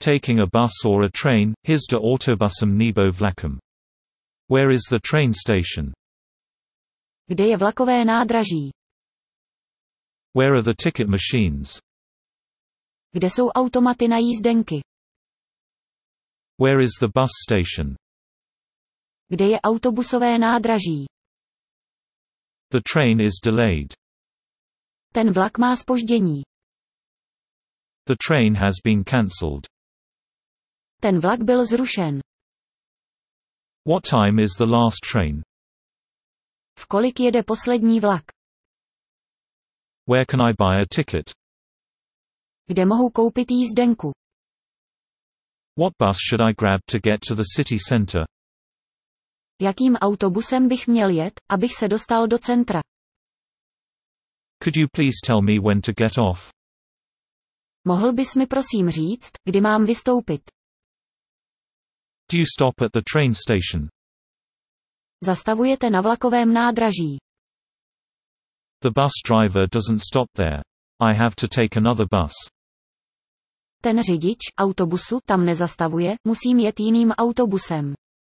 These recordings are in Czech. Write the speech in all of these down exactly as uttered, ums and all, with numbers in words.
taking a bus or a train, hizda autobusem nebo vlakem. Where is the train station? Kde je vlakové nádraží? Where are the ticket machines? Kde jsou automaty na jízdenky? Where is the bus station? Kde je autobusové nádraží? The train is delayed. Ten vlak má zpoždění. The train has been cancelled. Ten vlak byl zrušen. What time is the last train? V kolik jede poslední vlak? Where can I buy a ticket? Kde mohu koupit jízdenku? What bus should I grab to get to the city center? Jakým autobusem bych měl jet, abych se dostal do centra? Could you please tell me when to get off? Mohl bys mi prosím říct, kdy mám vystoupit? Do you stop at the train station? Zastavujete na vlakovém nádraží. The bus driver doesn't stop there. I have to take another bus. Ten řidič autobusu tam nezastavuje, musím jet jiným autobusem.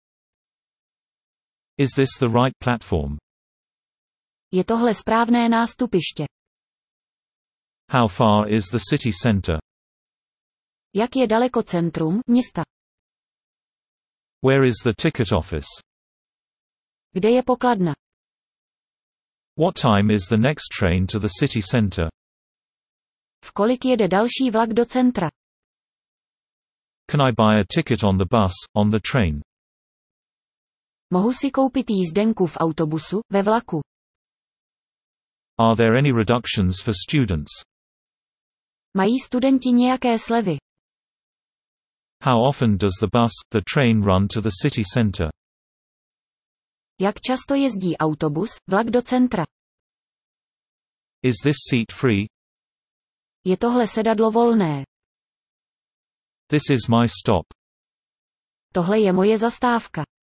Is this the right platform? Je tohle správné nástupiště? How far is the city center? Jak je daleko centrum města? Where is the ticket office? Kde je pokladna? What time is the next train to the city center? V kolik jede další vlak do centra? Can I buy a ticket on the bus, on the train? Mohu si koupit jízdenku v autobusu, ve vlaku. Are there any reductions for students? Mají studenti nějaké slevy? How often does the bus, the train run to the city center? Jak často jezdí autobus, vlak do centra? Is this seat free? Je tohle sedadlo volné? This is my stop. Tohle je moje zastávka.